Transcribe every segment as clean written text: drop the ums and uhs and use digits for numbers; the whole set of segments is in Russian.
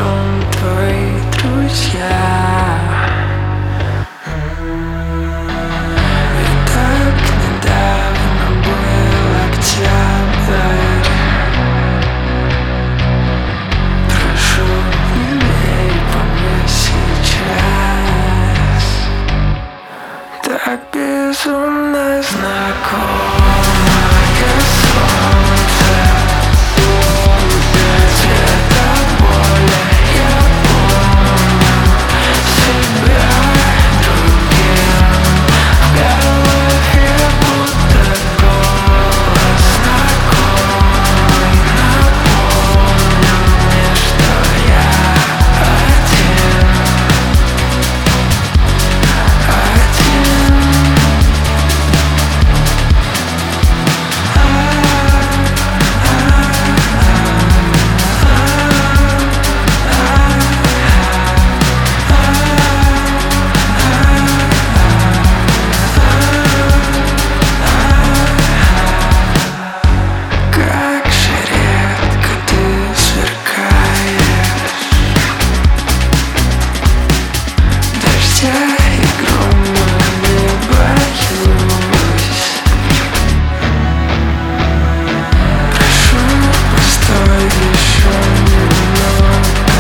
гром твои друзья. И так недавно был октябрь. Прошу, не бей по мне сейчас. Так безумно знакомое солнце цвета боли. Я помню себя другим. В голове будто голос знакомый. Напомню мне, что я один. Как же редко ты сверкаешь. Дождя и грома не боюсь. Прошу, постой еще немного.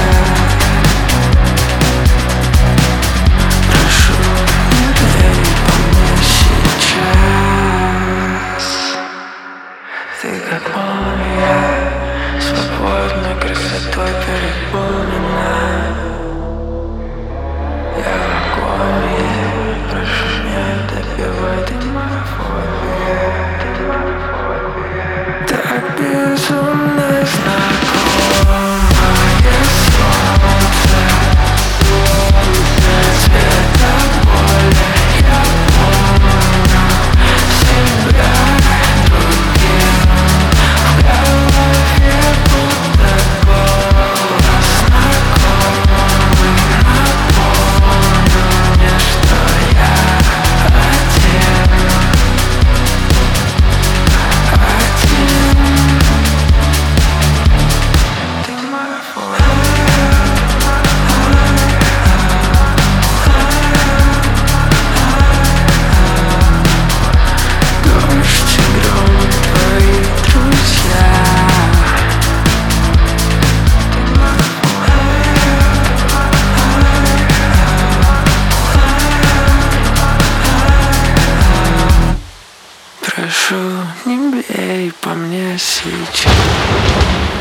Прошу, не бей по мне сейчас. Ты как молния, свободной красотой переполнена. Я в агонии, прошу, не добивай, ты моя фобия. Так безумно знакомое солнце цвета боли. Я помню себя другим. В голове будто голос знакомый. Напомню мне, что я один. Ты моя фобия. Дождь и гром твои друзья. Прошу, не бей по мне сейчас.